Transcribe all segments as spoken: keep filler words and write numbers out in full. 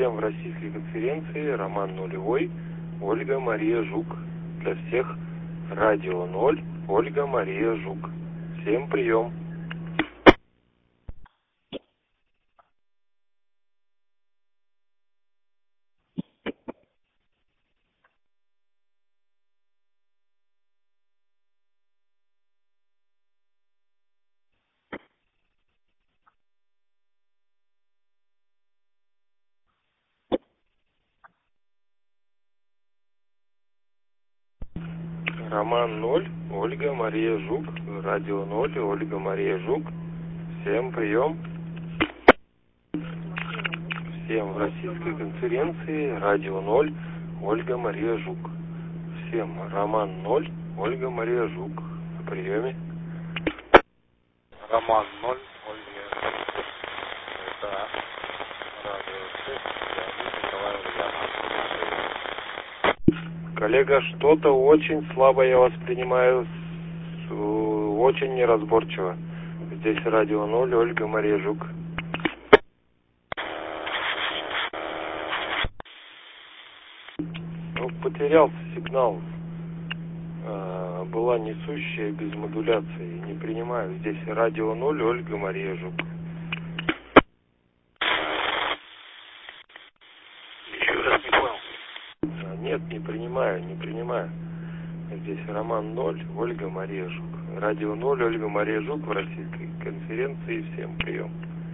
Всем в российской конференции Роман Нулевой, Ольга Мария Жук. Для всех Радио ноль, Ольга Мария Жук. Всем прием. Роман ноль, Ольга Мария Жук. Радио ноль, Ольга Мария Жук. Всем прием. Всем в российской конференции Радио ноль, Ольга Мария Жук. Всем Роман ноль, Ольга Мария Жук. На приеме. Роман ноль, Ольга. Это радио шесть, Леонид Николаевич Ульянов. Коллега, что-то очень слабо я воспринимаю, очень неразборчиво. Здесь Радио ноль, Ольга Мария Жук. Ну, потерялся сигнал. А, была несущая без модуляции. Не принимаю. Здесь Радио ноль, Ольга Мария Жук. Еще раз не понял. А, нет, не принимаю, не принимаю. Здесь Роман ноль, Ольга Мария Жук. Радио ноль, Ольга Мария Жук в российской конференции. Всем прием.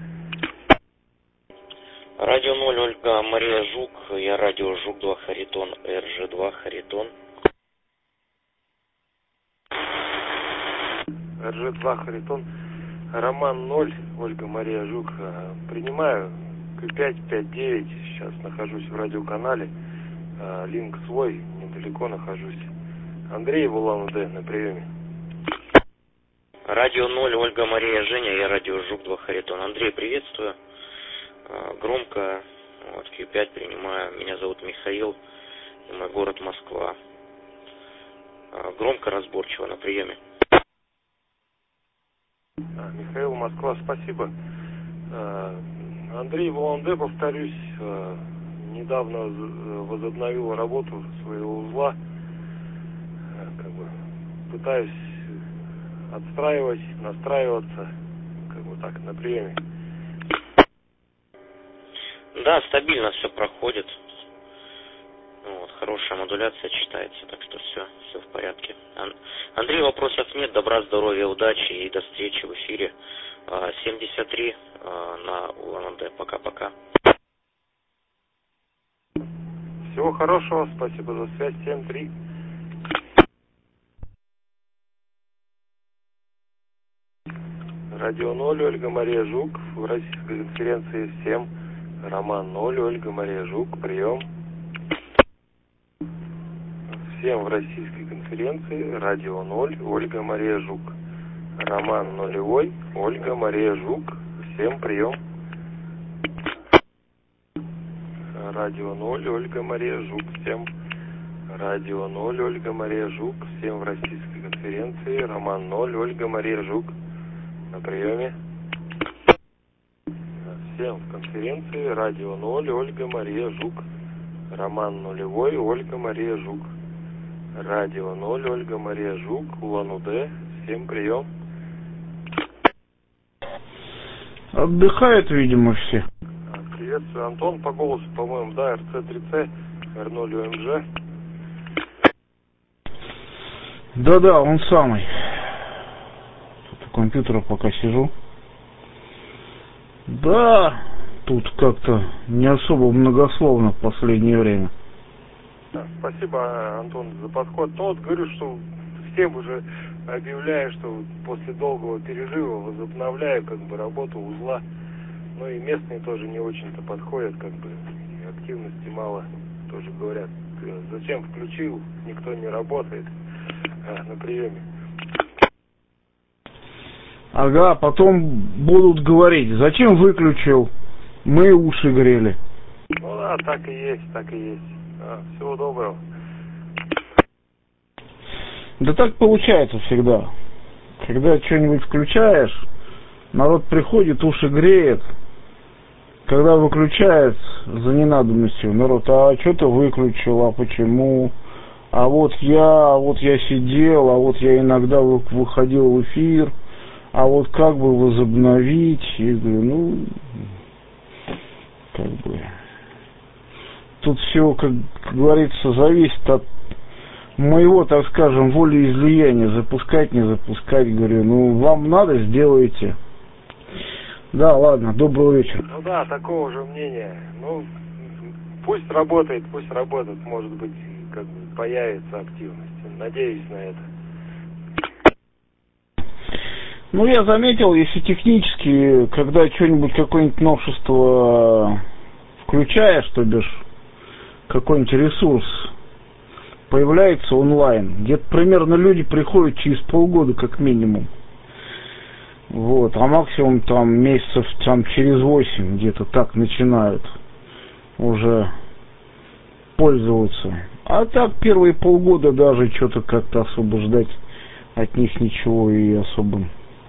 Радио ноль, Ольга Мария Жук. Я радио Жук два Харитон, эр жэ два Харитон. эр жэ два Харитон. Роман ноль, Ольга Мария Жук. Принимаю. ка пять пять девять. Сейчас нахожусь в радиоканале. Линк свой. Недалеко нахожусь. Андрей в Улан-Удэ на приеме. Радио ноль, Ольга Мария Женя. Я радио Жук два Харитон. Андрей, приветствую. Громко. Вот, ка пять принимаю. Меня зовут Михаил. И мой город Москва. Громко, разборчиво на приеме. А, Михаил, Москва, спасибо. А, Андрей в Улан-Удэ, повторюсь, а, недавно возобновил работу своего узла. А, как бы пытаюсь отстраивать, настраиваться, как бы так, на приеме. Да, стабильно все проходит. Вот, хорошая модуляция читается, так что все, все в порядке. Ан- Андрей, вопросов нет. Добра, здоровья, удачи и до встречи в эфире. семьдесят три на Улан-Удэ. Пока-пока. Всего хорошего, спасибо за связь. семь три. Радио ноль, Ольга Мария Жук. В российской конференции всем. Роман ноль, Ольга Мария Жук. Прием. Всем в российской конференции Радио ноль, Ольга Мария Жук. Роман нулевой, Ольга Мария Жук. Всем прием. Радио ноль, Ольга Мария Жук. Всем. Радио ноль, Ольга Мария Жук. Всем в российской конференции Роман ноль, Ольга Мария Жук. На приеме. Всем в конференции Радио ноль, Ольга Мария Жук. Роман нулевой, Ольга Мария Жук. Радио ноль, Ольга Мария Жук. Улан-Удэ. Всем прием. Отдыхают, видимо, все. Приветствую, Антон. По голосу, по-моему, да, эр цэ три цэ, эр ноль ю эм джи. Да-да, он самый. Тут у компьютера пока сижу. Да, тут как-то не особо многословно в последнее время. Да, спасибо, Антон, за подход. Ну вот говорю, что всем уже объявляю, что после долгого пережива возобновляю как бы работу узла. Ну и местные тоже не очень-то подходят, как бы и активности мало. Тоже говорят, зачем включил, никто не работает а, на приеме. Ага, потом будут говорить, зачем выключил, мы уши грели. Ну да, так и есть, так и есть. А, всего доброго. Да так получается всегда. Когда что-нибудь включаешь, народ приходит, уши греет, когда выключает за ненадобностью народ, а что ты выключил, а почему, а вот я, а вот я сидел, а вот я иногда выходил в эфир, а вот как бы возобновить, и говорю, ну, как бы, тут все, как говорится, зависит от моего, так скажем, волеизлияния, запускать, не запускать, говорю, ну, вам надо, сделайте. Да, ладно, доброго вечера. Ну да, такого же мнения. Ну, пусть работает, пусть работает, может быть, как бы появится активность. Надеюсь на это. Ну, я заметил, если технически, когда что-нибудь, какое-нибудь новшество включаешь, то бишь, какой-нибудь ресурс появляется онлайн, где-то примерно люди приходят через полгода, как минимум. Вот, а максимум там месяцев там через восемь где-то так начинают уже пользоваться. А так первые полгода даже что-то как-то особо ждать от них ничего и особо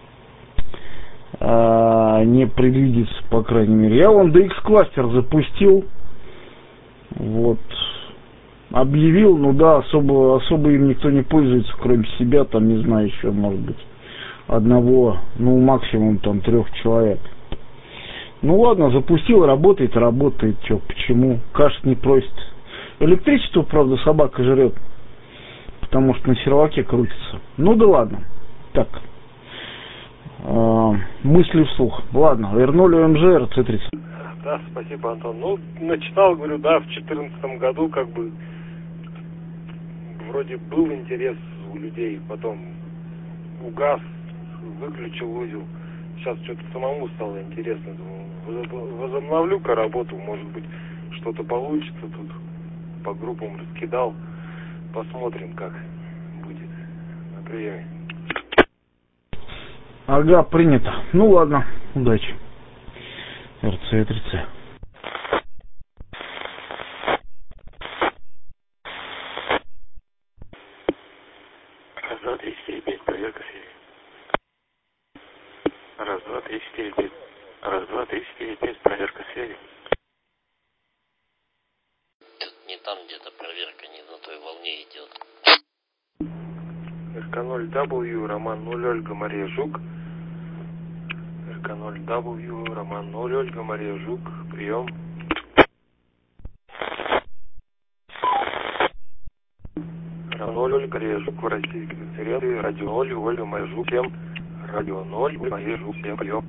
а, не предвидится, по крайней мере. Я вон ди экс-кластер запустил, вот, объявил, ну да, особо, особо им никто не пользуется, кроме себя, там, не знаю, еще, может быть, одного, ну, максимум, там, трех человек. Ну, ладно, запустил, работает, работает, что, почему, кашет не просит. Электричество, правда, собака жрет, потому что на серваке крутится. Ну, да ладно, так, э, мысли вслух. Ладно, вернули эм джи эр си тридцать. Да, спасибо, Антон. Ну, начинал, говорю, да, в две тысячи четырнадцатом году, как бы, вроде был интерес у людей, потом угас, выключил узел. Сейчас что-то самому стало интересно. Думаю, возобновлю-ка работу, может быть, что-то получится тут. По группам раскидал. Посмотрим, как будет на приеме. Ага, принято. Ну ладно, удачи. эр си тридцать. Раз, два, три, четыре, пять, проверка связи. Раз, два, три, четыре, пять. Раз, два, три, четыре, пять, проверка связи. Тут не там где-то проверка, не на той волне идет. эр ка ноль дабл ю, Роман ноль, Ольга, Мария Жук. эр ка ноль дабл ю, Роман ноль, Ольга, Мария Жук. Прием. Роман ноль, Ольга, Мария Жук, в Российской Конфедерации. Радио ноль, Ольга, Мария Жук, всем. Радио ноль, Мария Жук, всем. Прием.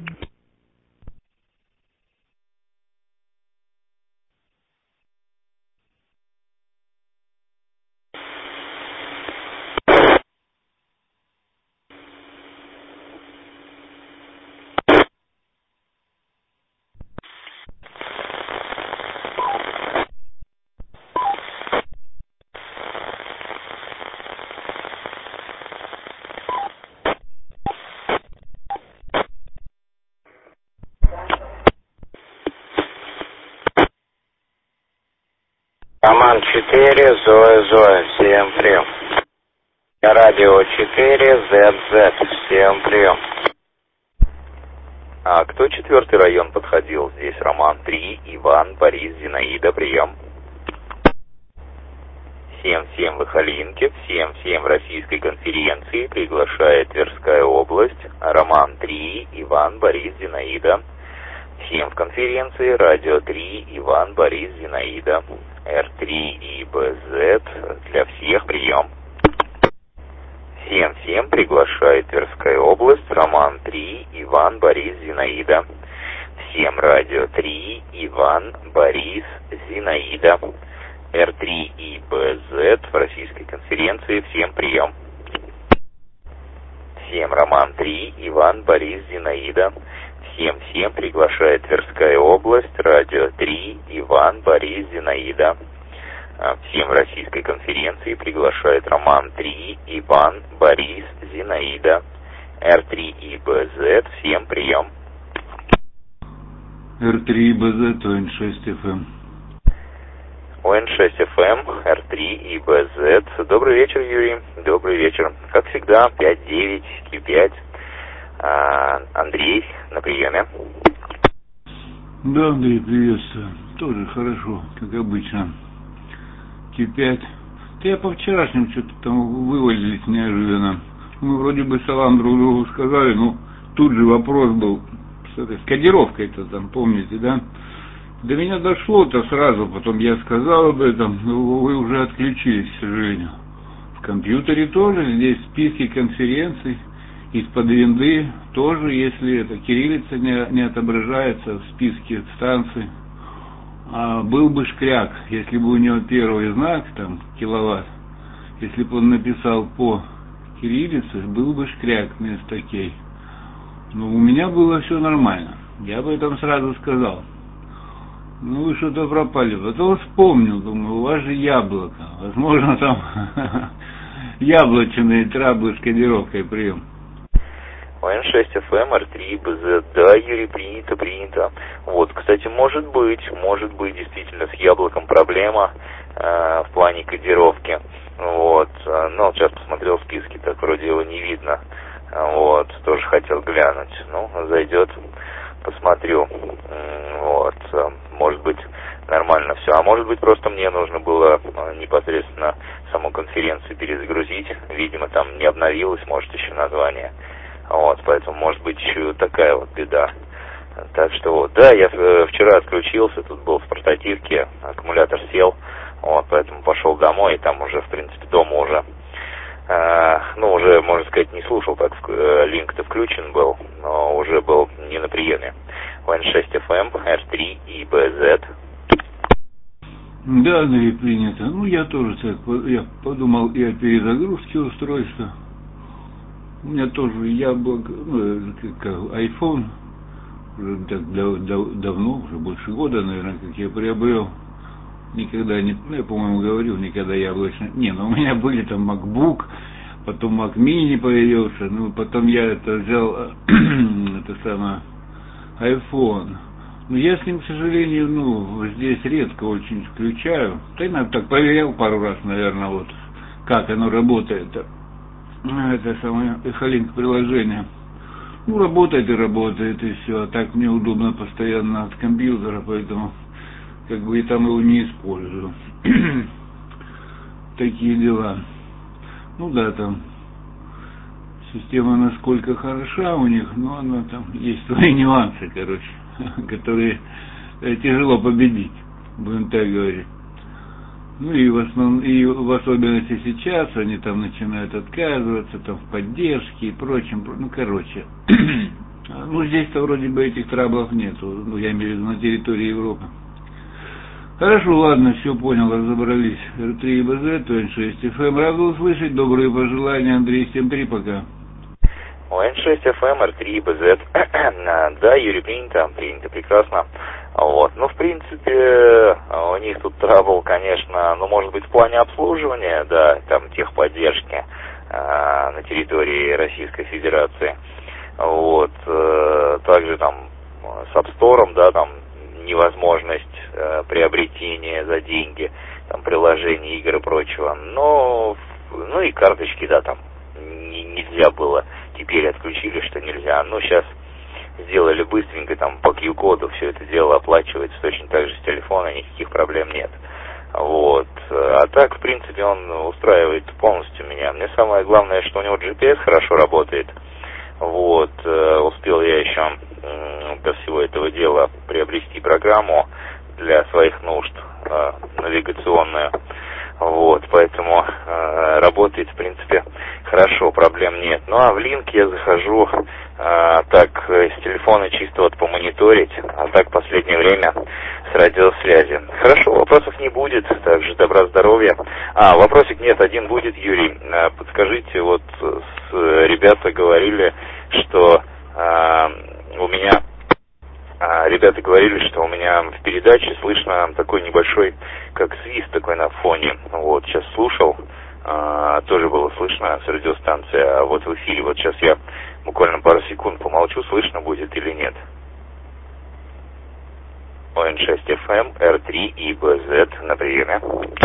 Роман четыре, Зоя, Зоя, всем прием. Радио четыре, зет зет, всем прием. А кто четвертый район подходил? Здесь Роман три, Иван, Борис, Зинаида, прием. семь-семь в Ихалинке, семь-семь в Российской конференции, приглашает Тверская область, Роман три, Иван, Борис, Зинаида. семь в конференции, Радио три, Иван, Борис, Зинаида. эр три и бэ зет для всех, прием. семь-семь приглашает Тверская область, Роман три, Иван, Борис, Зинаида. семь Радио три, Иван, Борис, Зинаида. эр три и бэ зет в Российской конференции, всем прием. семь Роман три, Иван, Борис, Зинаида. семь-семь приглашает Тверская область, Радио три, Иван, Борис, Зинаида. семь в Российской конференции приглашает Роман три, Иван, Борис, Зинаида. эр три и бэ зет, всем прием. эр три и бэ зет, о эн шесть эф эм. о эн шесть эф эм, эр три и бэ зет. Добрый вечер, Юрий. Добрый вечер. Как всегда, пять девять кью пять. А, Андрей на приеме. Да, Андрей, приветствую. Тоже хорошо, как обычно. Ти пять. Да я по вчерашнему что-то там вывалились неожиданно. Мы вроде бы салам друг другу сказали, но тут же вопрос был с этой с кодировкой-то там, помните, да? До меня дошло-то сразу, потом я сказал об этом, но вы уже отключились, к сожалению. В компьютере тоже, здесь списки конференций, из-под винды тоже, если это кириллица не, не отображается в списке станций. А был бы шкряк, если бы у него первый знак, там, киловатт, если бы он написал по кириллице, был бы шкряк вместо кей. Но у меня было все нормально, я об этом сразу сказал. Ну вы что-то пропали, потом вспомнил, думаю, у вас же яблоко, возможно там яблочные траблы с кодировкой прием. эн шесть эф эм, эр три, бэ зет, да, Юрий, принято, принято. Вот, кстати, может быть, может быть, действительно, с яблоком проблема э, в плане кодировки. Вот, но сейчас посмотрел списки, так вроде его не видно. Вот, тоже хотел глянуть. Ну, зайдет, посмотрю. Вот, может быть, нормально все. А может быть, просто мне нужно было непосредственно саму конференцию перезагрузить. Видимо, там не обновилось, может, еще название. Вот, поэтому может быть еще такая вот беда. Так что вот, да, я вчера отключился, тут был в портативке, аккумулятор сел, вот, поэтому пошел домой, и там уже, в принципе, дома уже, э, ну, уже, можно сказать, не слушал, так, э, линк-то включен был, но уже был не на приеме. эн шесть эф эм, эр три и бэ зет. Да, Андрей, принято. Ну, я тоже так, я подумал и о перезагрузке устройства. У меня тоже яблоко, ну, как iPhone, уже так дав, дав, давно, уже больше года, наверное, как я приобрел. Никогда не, ну, я, по-моему, говорил, никогда яблочный. Не, ну у меня были там MacBook, потом Mac Mini появился, ну, потом я это взял, это самое, iPhone. Но я с ним, к сожалению, ну, здесь редко очень включаю. Да и надо так проверял пару раз, наверное, вот, как оно работает. Это самое Эхолинк приложение. Ну, работает и работает, и все. А так мне удобно постоянно от компьютера, поэтому как бы и там его не использую. Такие дела. Ну да, там система насколько хороша у них, но она там есть свои нюансы, короче, которые тяжело победить, будем так говорить. Ну и в основном, и в особенности сейчас они там начинают отказываться там в поддержке и прочем, ну короче. Ну здесь-то вроде бы этих траблов нету, ну я имею в виду на территории Европы. Хорошо, ладно, все понял, разобрались. эр три и бэ зет, эн шесть эф эм, рад услышать, добрые пожелания, Андрей, всем три, пока. эн шесть эф эм, эр три и бэ зет, да, Юрий, принято, принято, прекрасно. Вот, ну, в принципе, у них тут трабл, конечно, ну, может быть, в плане обслуживания, да, там, техподдержки э, на территории Российской Федерации. Вот, э, также там с App Store, да, там, невозможность э, приобретения за деньги, там, приложений, игр и прочего. Но, ну, и карточки, да, там, не, нельзя было, теперь отключили, что нельзя. Ну, сейчас сделали быстренько, там, по ку коду все это дело оплачивается точно так же с телефона, никаких проблем нет. Вот. А так, в принципе, он устраивает полностью меня. Мне самое главное, что у него джи пи эс хорошо работает. Вот. Успел я еще до всего этого дела приобрести программу для своих нужд, навигационную. Вот, поэтому э, работает, в принципе, хорошо, проблем нет. Ну, а в линк я захожу э, так, с телефона чисто вот помониторить, а так в последнее время с радиосвязи. Хорошо, вопросов не будет, также добра, здоровья. А, вопросик нет, один будет, Юрий. Э, подскажите, вот с, ребята говорили, что э, у меня... Ребята говорили, что у меня в передаче слышно такой небольшой, как свист такой на фоне. Вот, сейчас слушал, а, тоже было слышно с радиостанции, а вот в эфире, вот сейчас я буквально пару секунд помолчу, слышно будет или нет. эн шесть эф эм, эр три и бэ зет на приеме.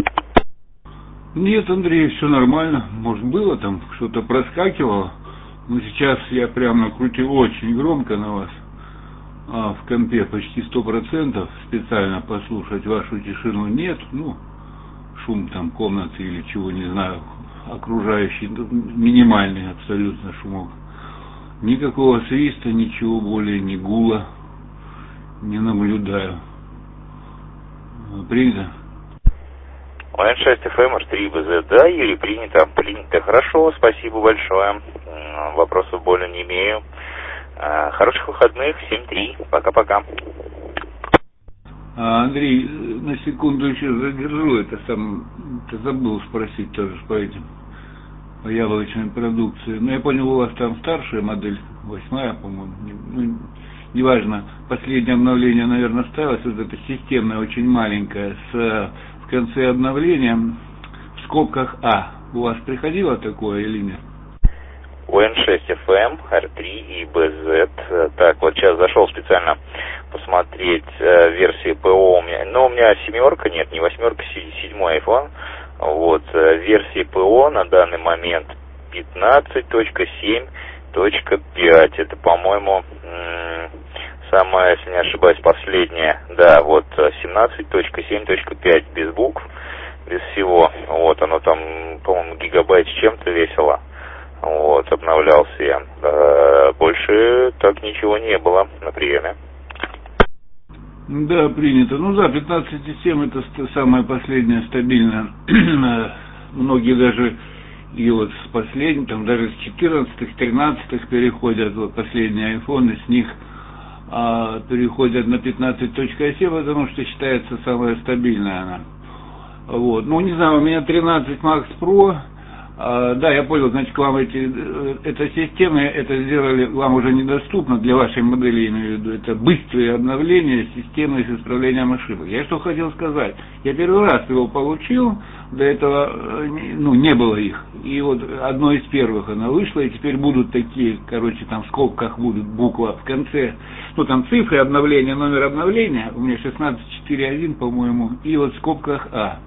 Нет, Андрей, все нормально. Может, было там, что-то проскакивало, но сейчас я прям накрутил очень громко на вас. а в компе почти сто процентов, специально послушать вашу тишину нет, ну, шум там комнаты или чего, не знаю, окружающий, минимальный абсолютно шумок. Никакого свиста, ничего более, ни гула не наблюдаю. Принято? эн шесть эф эм, эр три бэ зет, да, Юрий, принято, принято. Хорошо, спасибо большое. Вопросов более не имею. Хороших выходных, семь три, пока-пока. Андрей, на секунду еще задержу, это сам, ты забыл спросить тоже по этим, по яблочной продукции. Но я понял, у вас там старшая модель, восьмая, по-моему, ну, неважно, последнее обновление, наверное, ставилось, вот эта системная, очень маленькая, с, в конце обновления, в скобках А. У вас приходило такое или нет? У эн шесть эф эм, эр три и бэ зет. Так, вот сейчас зашел специально посмотреть э, версии ПО у меня. Но у меня семерка, нет, не восьмерка, седьмой iPhone. Вот, э, версии ПО на данный момент пятнадцать точка семь точка пять. Это, по-моему, м- самая, если не ошибаюсь, последняя. Да, вот семнадцать точка семь точка пять без букв, без всего. Вот, оно там, по-моему, гигабайт с чем-то весило. Вот, обновлялся я. А, больше так ничего не было на приеме. Да, принято. Ну да, пятнадцать точка семь это самая последняя стабильная. Многие даже и вот с последним, там даже с четырнадцатых, тринадцатых переходят, вот последние айфоны, с них а, переходят на пятнадцать точка семь, потому что считается самая стабильная она. Вот. Ну, не знаю, у меня тринадцать Max Pro. А, да, я понял, значит, к вам эти, эта система, это сделали, вам уже недоступно для вашей модели, я имею в виду, это быстрые обновления системы с исправлением ошибок. Я что хотел сказать, я первый раз его получил, до этого, ну, не было их, и вот одно из первых она вышла, и теперь будут такие, короче, там в скобках будут буква в конце, ну, там цифры обновления, номер обновления, у меня шестнадцать четыре один, по-моему, и вот в скобках А.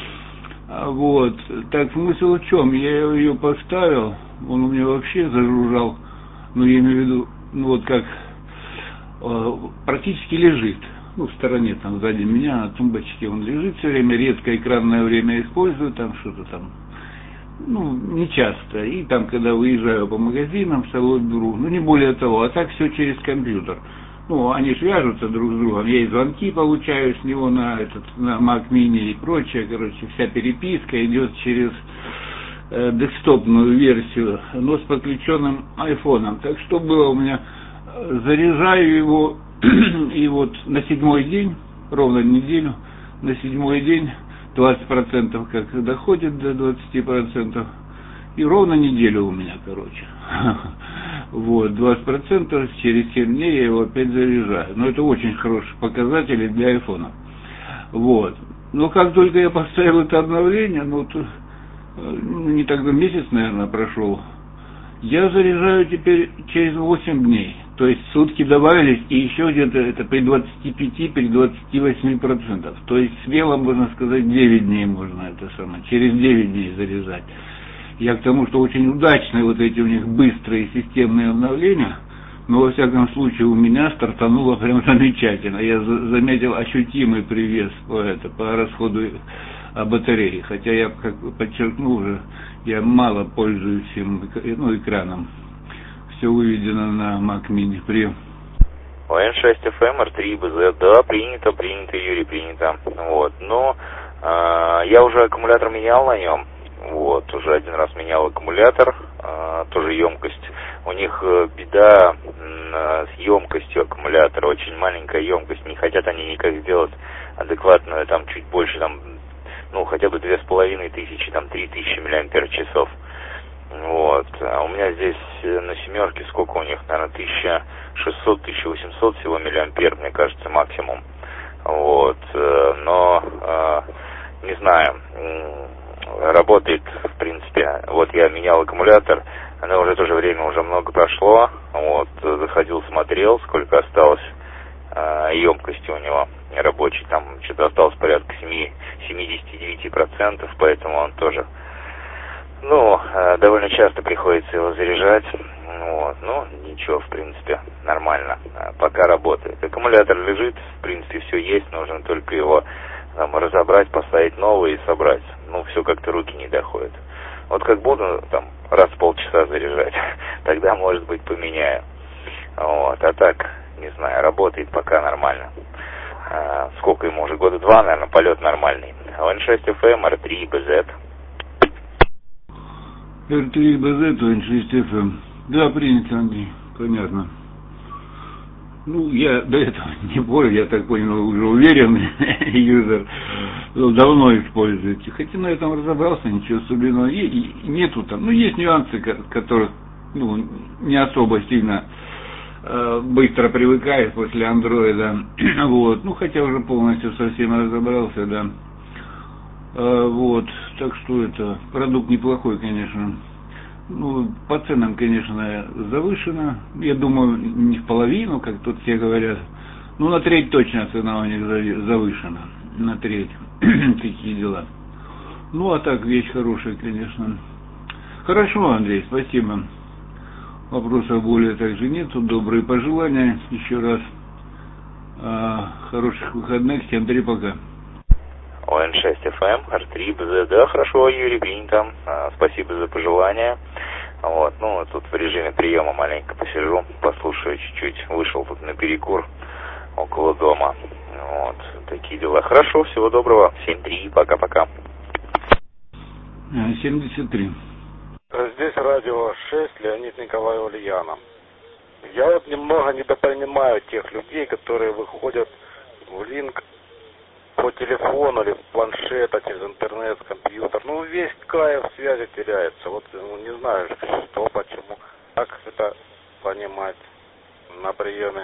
Вот, так смысл в чем? Я ее поставил, он у меня вообще зажужжал, ну я имею в виду, ну вот как, э, практически лежит, ну в стороне там сзади меня, на тумбочке он лежит все время, редко экранное время использую, там что-то там, ну не часто, и там когда выезжаю по магазинам, в салон беру, ну не более того, а так все через компьютер. Ну, они свяжутся друг с другом, я и звонки получаю с него на этот, на Mac Mini и прочее, короче, вся переписка идет через э, десктопную версию, но с подключенным айфоном. Так что было у меня, заряжаю его, и вот на седьмой день, ровно неделю, на седьмой день двадцать процентов как доходит до двадцати процентов, и ровно неделю у меня, короче. Вот, двадцать процентов, через семь дней я его опять заряжаю. Но это очень хорошие показатели для айфона. Вот. Но как только я поставил это обновление, ну, то, не тогда месяц, наверное, прошел, я заряжаю теперь через восемь дней. То есть сутки добавились, и еще где-то это при двадцати пяти, при двадцати восьми процентах. То есть смело можно сказать, девять дней можно это самое, через девять дней заряжать. Я к тому, что очень удачные вот эти у них быстрые системные обновления, но во всяком случае у меня стартануло прям замечательно. Я за- заметил ощутимый привес по, это, по расходу батареи, хотя я, как подчеркнул уже, я мало пользуюсь им, ну, экраном. Все выведено на Mac Mini. Прием. У эн шесть эф эм, эр три, бэ зет, да, принято, принято, Юрий, принято. Вот, но э, я уже аккумулятор менял на нем. Вот, уже один раз менял аккумулятор, э, тоже емкость. У них э, беда э, с емкостью аккумулятора, очень маленькая емкость. Не хотят они никак сделать адекватную, там чуть больше, там, ну, хотя бы две с половиной тысячи, там, три тысячи миллиампер-часов. Вот, а у меня здесь на семерке сколько у них, наверное, тысяча шестьсот — тысяча восемьсот всего миллиампер, мне кажется, максимум. Вот, но, не знаю, работает, в принципе. Вот я менял аккумулятор, она уже в то же время уже много прошло. Вот, заходил, смотрел, сколько осталось э, емкости у него рабочей. Там что-то осталось порядка семьдесят девять процентов, поэтому он тоже, ну, э, довольно часто приходится его заряжать. Вот, Вот, ну, ничего, в принципе, нормально, пока работает. Аккумулятор лежит, в принципе, все есть, нужно только его там разобрать, поставить новый и собрать. Ну, все как-то руки не доходят. Вот как буду там раз в полчаса заряжать, тогда, может быть, поменяю. Вот, а так, не знаю, работает пока нормально. А, сколько ему уже, года два, наверное, полет нормальный. эн шесть эф эм, эр три, би зет. эр три, би зет, эн шесть эф эм. Да, принято, Андрей, понятно. Ну, я до этого не понял, я так понял, уже уверенный юзер, давно используете. Хотя на этом разобрался, ничего особенного и, и нету там. Ну, есть нюансы, которых, ну, не особо сильно э, быстро привыкаешь после андроида. Вот, ну, хотя уже полностью совсем разобрался, да. Э, вот, так что это, продукт неплохой, конечно. Ну, по ценам, конечно, завышено. Я думаю, не в половину, как тут все говорят. Ну, на треть точно цена у них завышена. На треть. Такие дела. Ну, а так, вещь хорошая, конечно. Хорошо, Андрей, спасибо. Вопросов более также нету. Добрые пожелания. Еще раз. А, хороших выходных. Всем три, пока. эн шесть эф эм, эр три, би зет. Да, хорошо, Юрий принято. А, спасибо за пожелания. Вот, ну, тут в режиме приема маленько посижу, послушаю чуть-чуть. Вышел тут на перекур около дома. Вот, такие дела. Хорошо, всего доброго. семь три, пока-пока. семьдесят три. Здесь радио шесть, Леонид Николаев, Ульяна. Я вот немного недопонимаю тех людей, которые выходят в линк по телефону или планшета, через интернет, компьютер. Ну, весь кайф связи теряется. Вот, ну, не знаю, что, почему. Как это понимать на приеме?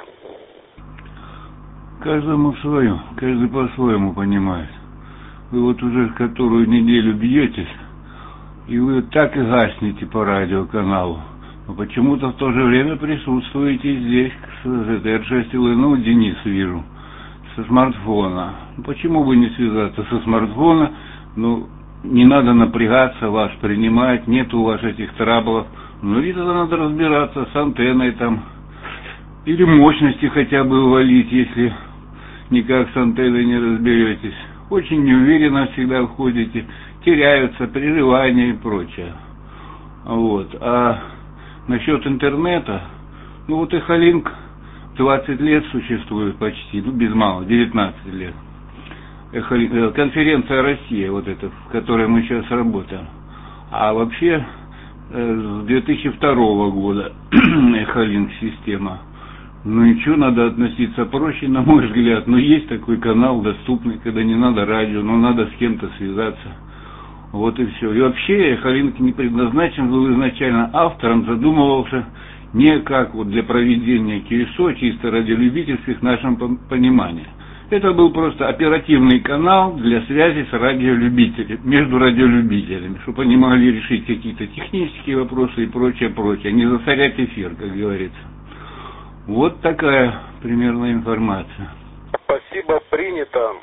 Каждому свое, каждый по-своему понимает. Вы вот уже которую неделю бьетесь, и вы так и гаснете по радиоканалу. Но почему-то в то же время присутствуете здесь, с эр шесть эл эн, ну, Денис вижу, со смартфона. Почему бы не связаться со смартфона? Ну, не надо напрягаться, вас принимать, нет у вас этих траблов. Ну, и тогда надо разбираться с антенной там, или мощности хотя бы валить, если никак с антенной не разберетесь. Очень неуверенно всегда входите, теряются прерывания и прочее. Вот. А насчет интернета, ну вот Эхолинк двадцать лет существует почти, ну без малого, девятнадцать лет. Эхолинк, конференция «Россия», вот эта, в которой мы сейчас работаем. А вообще с две тысячи второго года Эхолинк система. Ну и что, надо относиться проще, на мой взгляд. Но есть такой канал доступный, когда не надо радио, но надо с кем-то связаться. Вот и все. И вообще Эхолинк не предназначен был изначально автором, задумывался не как вот для проведения КСО, чисто радиолюбительских в нашем понимании. Это был просто оперативный канал для связи с радиолюбителями, между радиолюбителями, чтобы они могли решить какие-то технические вопросы и прочее, прочее, не засорять эфир, как говорится. Вот такая примерная информация. Спасибо, принято.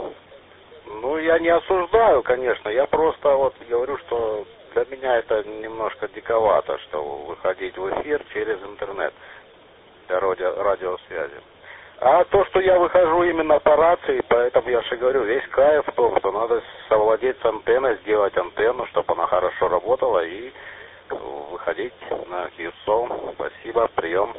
Ну, я не осуждаю, конечно, я просто вот говорю, что для меня это немножко диковато, что выходить в эфир через интернет для радио, радиосвязи. А то, что я выхожу именно по рации, поэтому я же говорю, весь кайф в том, что надо совладеть с антенной, сделать антенну, чтобы она хорошо работала и выходить на КСО. Спасибо, прием.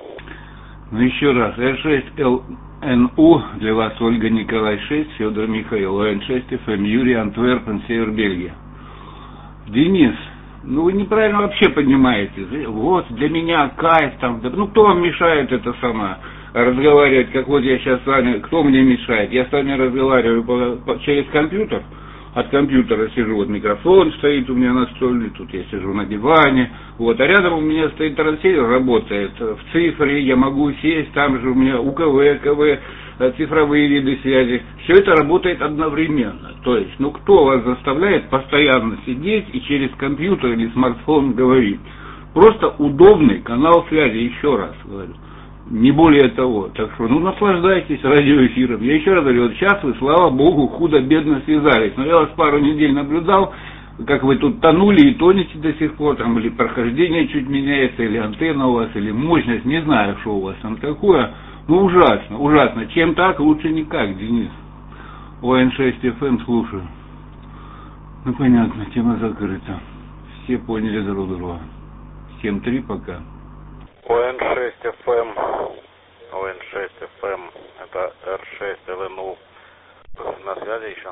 Ну еще раз, эр шесть эл эн у, для вас Ольга Николай шесть, Федор Михаил, эн шесть эф эм, Юрий Антверпен, Север Бельгия. Денис, ну вы неправильно вообще понимаете, вот для меня кайф там, да, ну кто вам мешает это самое, разговаривать, как вот я сейчас с вами, кто мне мешает, я с вами разговариваю по, по, через компьютер, от компьютера сижу, вот микрофон стоит у меня настольный, тут я сижу на диване, вот, а рядом у меня стоит трансивер, работает в цифре, я могу сесть, там же у меня УКВ, КВ, цифровые виды связи, все это работает одновременно, то есть, ну кто вас заставляет постоянно сидеть и через компьютер или смартфон говорить, просто удобный канал связи, еще раз говорю. Не более того. Так что, ну, наслаждайтесь радиоэфиром. Я еще раз говорю, вот сейчас вы, слава богу, худо-бедно связались. Но я вас пару недель наблюдал, как вы тут тонули и тонете до сих пор, там, или прохождение чуть меняется, или антенна у вас, или мощность, не знаю, что у вас там такое. Ну, ужасно, ужасно. Чем так, лучше никак, Денис. О Н шесть эф эм слушаю. Ну, понятно, тема закрыта. Все поняли друг друга. семь три пока. О Н шесть эф эм, О Н шесть эф эм, это Р шесть Л Н У. На связи еще?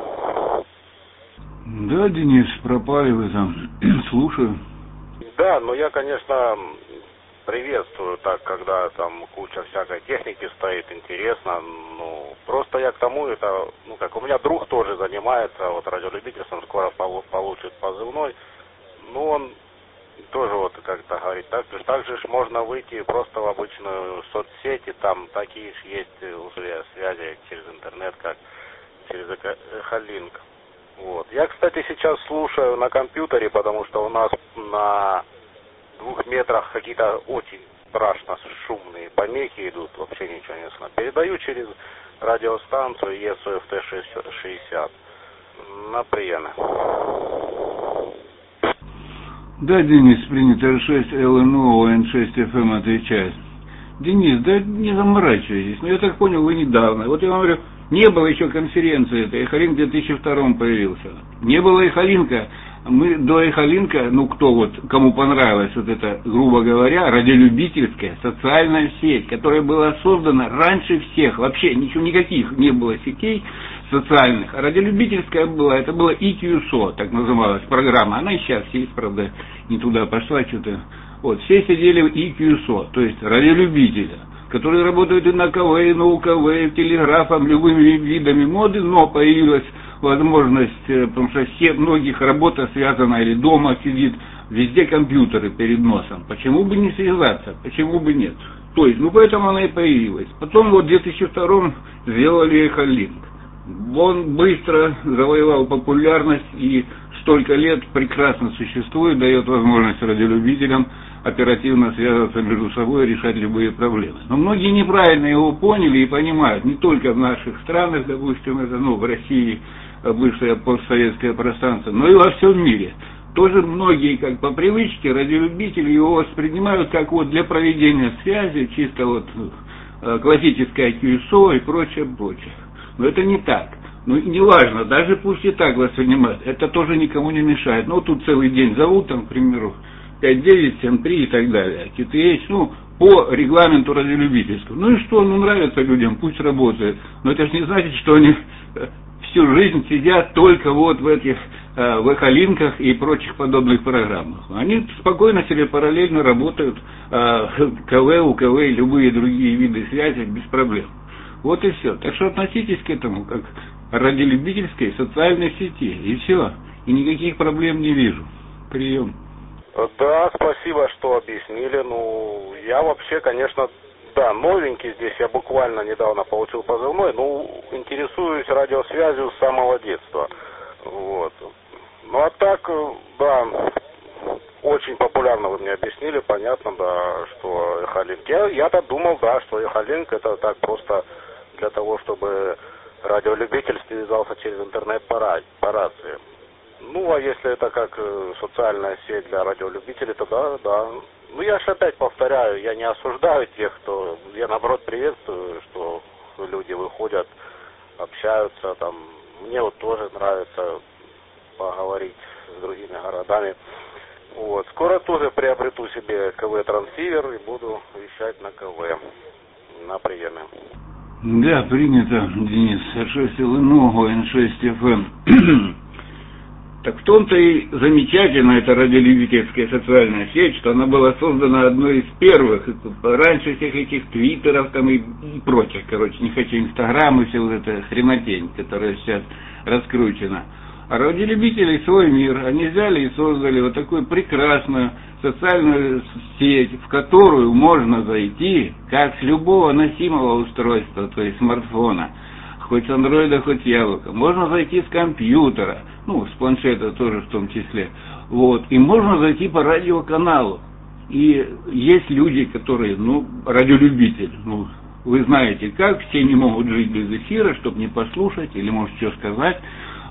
Да, Денис, пропали вы там. Слушаю. Да, но я, конечно, приветствую так, когда там куча всякой техники стоит, интересно. Ну, просто я к тому, это, ну, как у меня друг тоже занимается вот радиолюбительством, скоро получит позывной. Ну, он тоже вот как-то говорит, так, так же ж можно выйти просто в обычную соцсеть, и там такие же есть условия связи через интернет, как через Эхолинк. Вот. Я, кстати, сейчас слушаю на компьютере, потому что у нас на двух метрах какие-то очень страшно шумные помехи идут, вообще ничего не слышно. Передаю через радиостанцию Е С О Ф Т шестьдесят на приеме. Да, Денис, принято. Р шесть Л Н У, О Н шесть эф эм отвечает. Денис, да не заморачивайтесь. Ну, я так понял, вы недавно. Вот я вам говорю, не было еще конференции этой. Эхолинк в две тысячи втором появился. Не было Эхолинка. Мы до Эхолинка, ну, кто вот, кому понравилась вот эта, грубо говоря, радиолюбительская социальная сеть, которая была создана раньше всех. Вообще ничего, никаких не было сетей социальных. А радиолюбительская была, это была И Кью Эс О, так называлась программа. Она и сейчас есть, правда, не туда пошла что-то. Вот, все сидели в И Кью Эс О, то есть радиолюбителя, которые работают и на КВ, и на У К В, и телеграфом, любыми видами моды, но появилась возможность, потому что все, многих работа связана, или дома сидит, везде компьютеры перед носом. Почему бы не связаться? Почему бы нет? То есть, ну поэтому она и появилась. Потом вот в две тысячи втором сделали Эхолинк. Он быстро завоевал популярность и столько лет прекрасно существует, дает возможность радиолюбителям оперативно связываться между собой и решать любые проблемы. Но многие неправильно его поняли и понимают, не только в наших странах, допустим, это, ну, в России, бывшее постсоветское пространство, но и во всем мире. Тоже многие, как по привычке, радиолюбители его воспринимают как вот для проведения связи, чисто вот классическое Кью Эс О и прочее, прочее. Но это не так. Ну, не важно, даже пусть и так воспринимают, это тоже никому не мешает. Ну, тут целый день зовут, там, к примеру, пять девять семь три и так далее. Кью Ти Эйч, ну, по регламенту радиолюбительского. Ну и что, ну, нравится людям, пусть работает. Но это же не значит, что они всю жизнь сидят только вот в этих, э, в Эхолинках и прочих подобных программах. Они спокойно себе параллельно работают, э, КВ, У К В и любые другие виды связи без проблем. Вот и все. Так что относитесь к этому как радиолюбительской социальной сети. И все. И никаких проблем не вижу. Прием. Да, спасибо, что объяснили. Ну, я вообще, конечно, да, новенький здесь. Я буквально недавно получил позывной. Ну, интересуюсь радиосвязью с самого детства. Вот. Ну, а так, да, очень популярно вы мне объяснили. Понятно, да, что Эхолинк. Я, я-то думал, да, что Эхолинк это так просто для того, чтобы радиолюбитель связался через интернет по, по рации. Ну, а если это как социальная сеть для радиолюбителей, то да, да. Ну, я же опять повторяю, я не осуждаю тех, кто... Я, наоборот, приветствую, что люди выходят, общаются, там... Мне вот тоже нравится поговорить с другими городами. Вот. Скоро тоже приобрету себе КВ-трансивер и буду вещать на КВ, на приеме. Да, принято, Денис. Р шесть Л Н У, О Н шесть Эф Эм. Так в том-то и замечательно эта радиолюбительская социальная сеть, что она была создана одной из первых, раньше всех этих твиттеров там и, и прочих, короче, не хочу инстаграм и все вот эта хренотень, которая сейчас раскручена. А радиолюбители свой мир, они взяли и создали вот такую прекрасную социальную сеть, в которую можно зайти, как с любого носимого устройства, то есть смартфона, хоть с андроида, хоть с яблока. Можно зайти с компьютера, ну, с планшета тоже в том числе. Вот. И можно зайти по радиоканалу. И есть люди, которые, ну, радиолюбители, ну, вы знаете как, все не могут жить без эфира, чтобы не послушать, или может что сказать.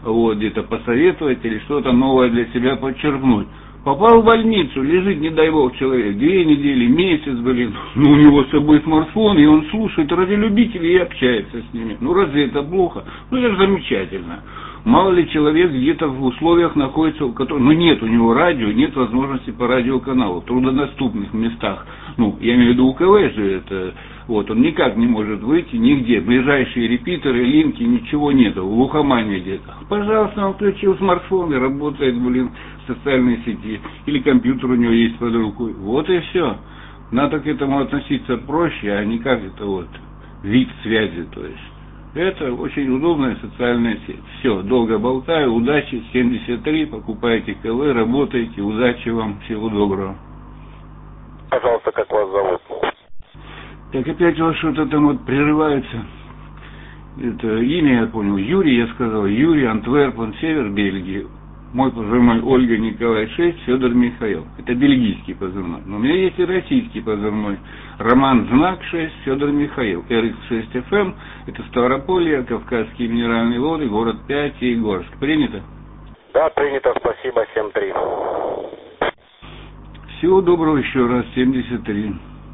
вот, где-то посоветовать или что-то новое для себя подчеркнуть. Попал в больницу, лежит, не дай бог, человек, две недели, месяц, блин, ну, у него с собой смартфон, и он слушает радиолюбителей и общается с ними. Ну, разве это плохо? Ну, это же замечательно. Мало ли человек где-то в условиях находится, в которых, ну, нет у него радио, нет возможности по радиоканалу, в труднодоступных местах. Ну, я имею в виду, у КВ же это, вот, он никак не может выйти нигде. Ближайшие репитеры, линки, ничего нету, в глухомане где-то. Пожалуйста, он включил смартфон и работает, блин, в социальной сети. Или компьютер у него есть под рукой. Вот и все. Надо к этому относиться проще, а не как это вот вид связи, то есть. Это очень удобная социальная сеть. Все, долго болтаю, удачи, семьдесят три, покупайте КВ, работайте, удачи вам, всего доброго. Пожалуйста, как вас зовут? Так опять у вас что-то там вот прерывается. Это имя я понял, Юрий, я сказал, Юрий, Антверпен, север Бельгии. Мой позывной Ольга Николай шесть, Федор Михаил. Это бельгийский позывной. Но у меня есть и российский позывной. Роман Знак шесть, Федор Михаил. эр икс шесть эф эм, это Ставрополье, Кавказские минеральные воды, город пять, Егорск. Принято? Да, принято, спасибо, семь три. Всего доброго еще раз, семьдесят три.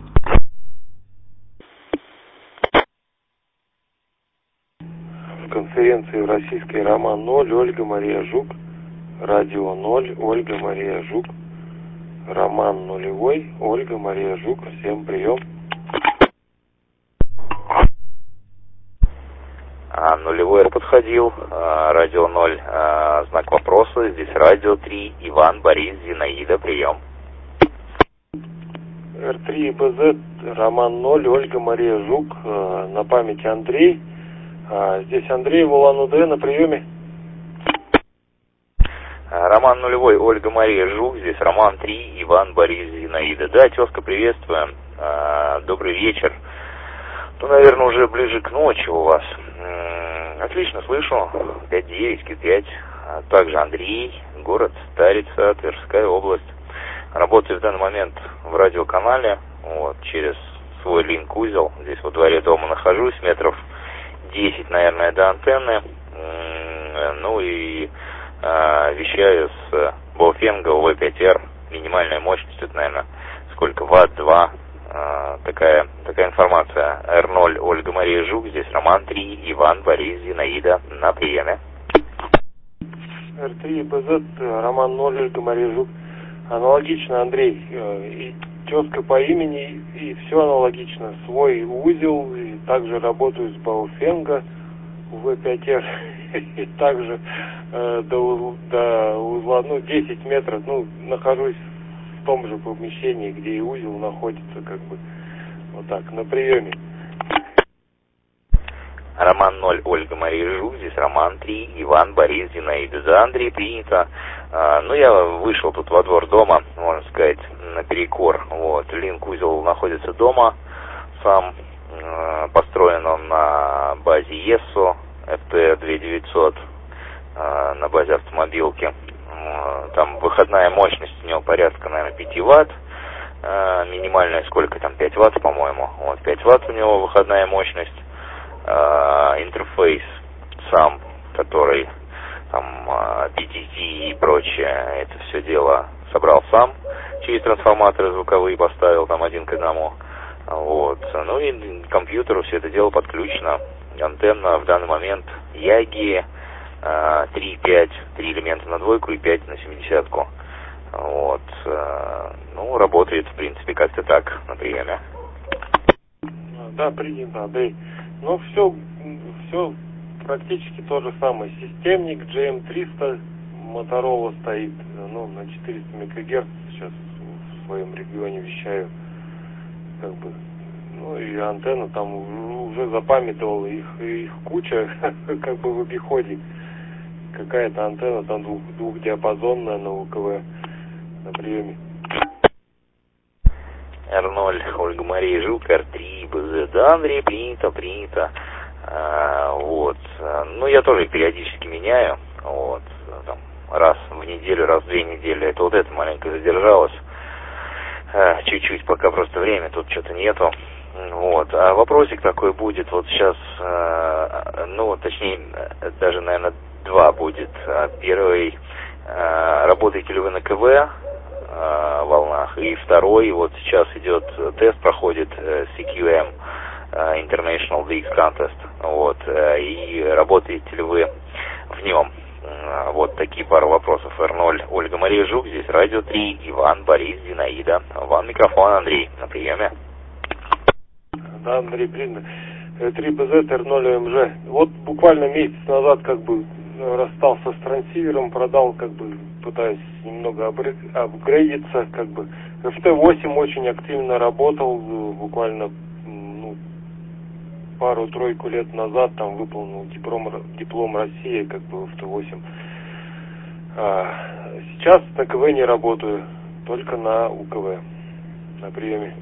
В конференции в российской Роман ноль, Ольга Мария Жук. Радио ноль, Ольга Мария Жук. Роман нулевой, Ольга Мария Жук. Всем прием. А, нулевой я подходил. А, радио ноль, а, знак вопроса. Здесь радио три, Иван, Борис, Зинаида. Прием. эр три и бэ зет, Роман ноль, Ольга Мария Жук. А, на памяти Андрей. А, здесь Андрей, в Улан-Удэ, на приеме. Роман нулевой, Ольга Мария Жук, здесь Роман три, Иван, Борис, Зинаида. Да, тезка, приветствуем. А, добрый вечер. Ну, наверное, уже ближе к ночи у вас. М-м, отлично слышу. пять девять, пять. А также Андрей, город Старица, Тверская область. Работаю в данный момент в радиоканале, вот, через свой линк-узел. Здесь во дворе дома нахожусь, метров десять, наверное, до антенны. М-м, ну и а, вещаю с Боуфенга вэ пять эр. Минимальная мощность, это, наверное, сколько, ватт два. А, такая, такая информация. эр ноль, Ольга Мария Жук, здесь Роман три, Иван, Борис, Зинаида. На приеме. эр три и бэ зет, Роман ноль, Ольга Мария Жук. Аналогично, Андрей, и тезка по имени, и все аналогично. Свой узел, и также работаю с Бауфенга вэ пять эр, и также э, до, узла, до узла, ну, десять метров, ну, нахожусь в том же помещении, где и узел находится, как бы, вот так, на приеме. Роман ноль, Ольга Мария Жук, здесь Роман три, Иван, Борис, Зинаида. Да, Андрей, принято. А, ну, я вышел тут во двор дома, можно сказать, наперекор. Вот, линк-узел находится дома, сам э, построен он на базе ЕСО, эф тэ две тысячи девятьсот, э, на базе автомобилки. Э, там выходная мощность у него порядка, наверное, пять ватт. Э, минимальная сколько там, пять ватт, по-моему. Вот, пять ватт у него выходная мощность. Uh, интерфейс сам, который там uh, пи ти ти и прочее, это все дело собрал сам, через трансформаторы звуковые поставил там один к одному. Вот. Ну и к компьютеру все это дело подключено. Антенна в данный момент Яги uh, три пять, три элемента на двойку и пять на семидесятку. Вот. Uh, ну, работает в принципе как-то так на приеме. Да, принято, Андрей. Ну, все, все практически то же самое. Системник джей эм триста, Motorola стоит, ну, на четыреста мегагерц сейчас в своем регионе вещаю. Как бы, ну, и антенна там уже запамятовала, их, их куча, как бы в обиходе. Какая-то антенна там двух, двухдиапазонная на у ка вэ на приеме. эр ноль, Ольга Мария Жук, эр три, бэ зет. Да, Андрей, принято, принято. А, вот. Ну, я тоже периодически меняю. Вот. Там, раз в неделю, раз в две недели. Это вот это маленько задержалось. А, чуть-чуть, пока просто время тут что-то нету. Вот. А вопросик такой будет. Вот сейчас, а, ну, точнее, даже, наверное, два будет. Первый, работаете ли вы на КВ волнах, и второй, вот сейчас идет тест, проходит си кью эм, International ди икс Contest, вот, и работаете ли вы в нем? Вот такие пару вопросов. эр ноль, Ольга Мария Жук, здесь Радио три, Иван, Борис, Зинаида. Вам микрофон, Андрей, на приеме. Да, Андрей, принято. три бэ зет, эр ноль эм жэ. Вот буквально месяц назад как бы расстался с трансивером, продал, как бы пытаюсь немного апгрейдиться, как бы. эф тэ восемь очень активно работал, буквально ну, пару-тройку лет назад там выполнил диплом, диплом России, как бы эф тэ восемь. А, сейчас на КВ не работаю, только на УКВ, на приеме.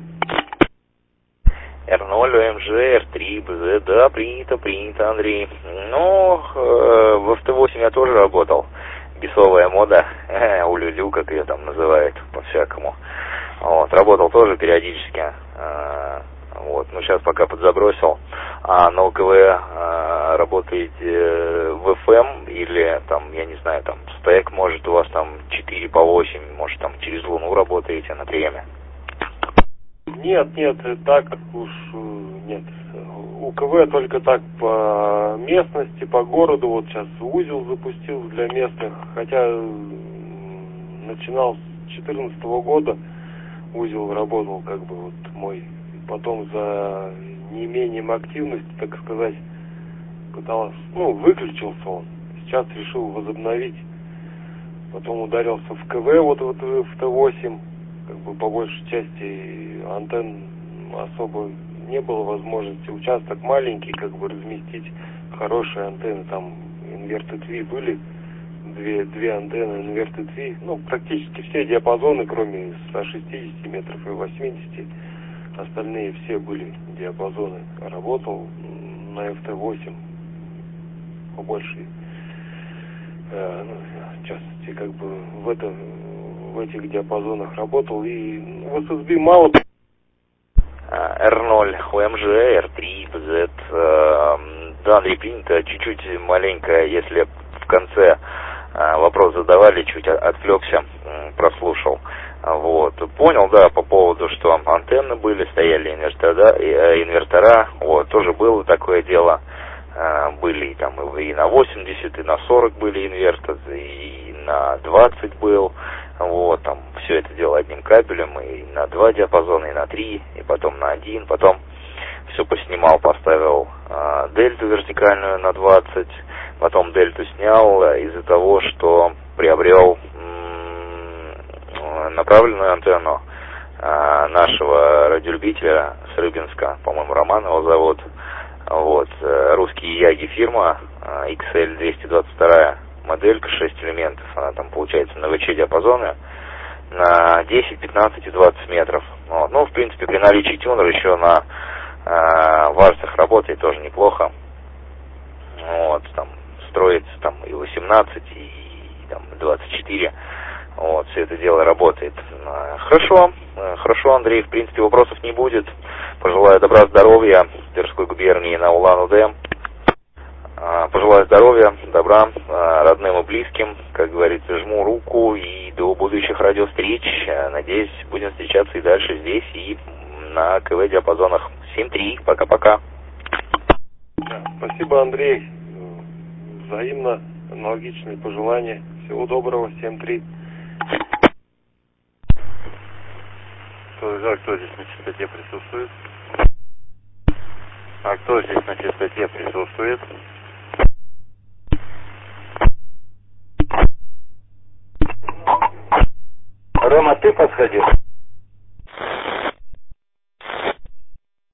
эр ноль эм жэ, эр три бэ зет, да, принято, принято, Андрей. Ну, э, в эф тэ восемь я тоже работал. Бесовая мода, э, улюлю, как ее там называют, по-всякому. Вот, работал тоже периодически. Э, вот, ну сейчас пока подзабросил. А на УКВ э, работаете в эф эм или там, я не знаю, там стэк, может у вас там четыре по восемь, может там через Луну работаете на приеме? Нет, нет, так уж нет. УКВ только так по местности, по городу. Вот сейчас узел запустил для местных, хотя начинал с две тысячи четырнадцатого года узел работал, как бы вот мой. Потом за неимением активности, так сказать, пытался, ну, выключился он. Сейчас решил возобновить. Потом ударился в КВ, вот, вот в эф тэ восемь. Как бы по большей части антенн особо не было возможности. Участок маленький, как бы разместить хорошие антенны. Там Inverted ви были, две, две антенны Inverted ви. Ну, практически все диапазоны, кроме ста шестидесяти метров и восьмидесяти. Остальные все были диапазоны. Работал на эф тэ восемь по большей э, ну, в частности, как бы в это в этих диапазонах работал, и в эс эс би мало. эр ноль, о эм жэ, эр три, бэ зет, э, да, Андрей, принято, чуть-чуть маленько, если в конце э, вопрос задавали, чуть отвлекся, прослушал. Вот, понял, да, по поводу, что антенны были, стояли инвертора, инвертора, вот, тоже было такое дело, э, были там и на восемьдесят, и на сорок были инверторы, и на двадцать был. Вот, там все это дело одним кабелем, и на два диапазона, и на три, и потом на один, потом все поснимал, поставил э, дельту вертикальную на двадцать, потом дельту снял из-за того, что приобрел м- направленную антенну э, нашего радиолюбителя с Рыбинска, по-моему, Роман его зовут, вот, э, русские Яги фирма, э, икс эл двести двадцать два. Моделька, шесть элементов, она там получается на вэ че диапазоны на десять, пятнадцать и двадцать метров. Вот. Ну, в принципе, при наличии тюнера еще на э, варсах работает тоже неплохо. Вот, там строится там и восемнадцать, и, и там двадцать четыре. Вот, все это дело работает. Хорошо, хорошо, Андрей, в принципе, вопросов не будет. Пожелаю добра, здоровья Тверской губернии на Улан-Удэ. Пожелаю здоровья, добра родным и близким, как говорится, жму руку, и до будущих радиовстреч. Надеюсь, будем встречаться и дальше здесь, и на КВ диапазонах. семь три, пока-пока. Спасибо, Андрей. Взаимно, аналогичные пожелания. Всего доброго, семь три. Кто, кто здесь на частоте присутствует? А кто здесь на частоте присутствует? Рома, ты подходил?